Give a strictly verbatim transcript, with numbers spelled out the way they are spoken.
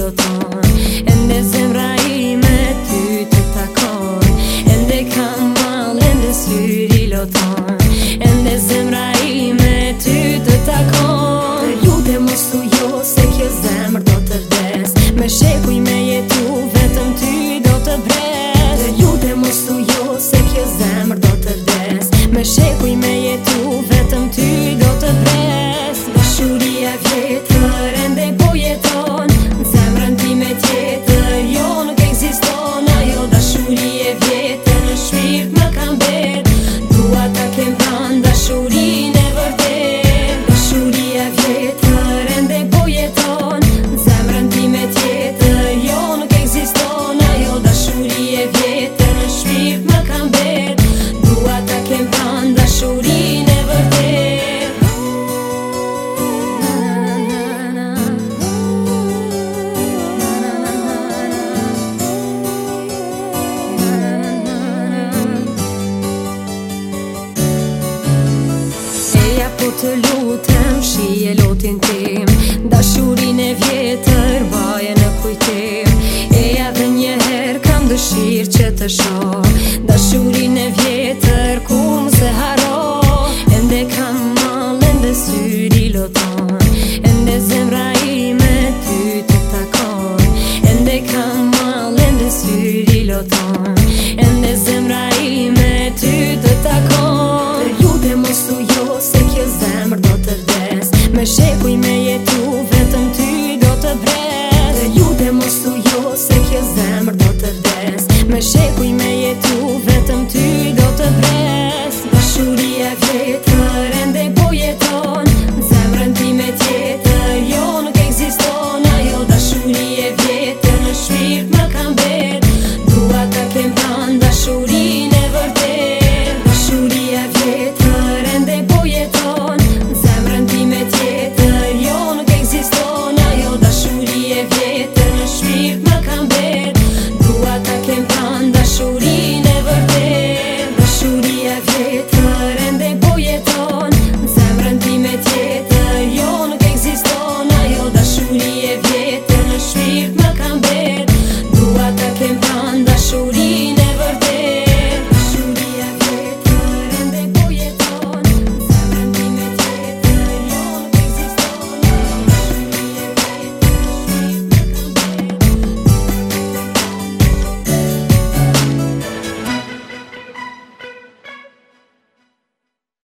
loton. Ende zemra ime ty të takon, ende kam mal, ende syri loton. Ende zemra ime ty të takon. Të lutem mos thu jo se kjo zemër do të vdes, me shekuj me jetu vetëm ty do të vres. Të lutem mos thu jo se kjo zemër do të vdes, me shekuj me jetu vetëm ty do të vres. Dashuria vjetër ende po jeton, zemrën time tjetër jo nuk ekziston. Ajo dashuri e vjetër në shpirt më ka mbet, dua ta kem pranë dashurinë e vërtet. Dashuria vjetër ende po jeton, zemrën time tjetër jo nuk ekziston. Ajo dashuri e vjetër në shpirt më ka mbet, dua ta kem pranë dashurinë e vërtet. Po të lutem, shije lotin tim, dashurin e vjetër baje në kujtim. Eja dhe njëherë kam dëshirë që të shoh dashurin e vjetër.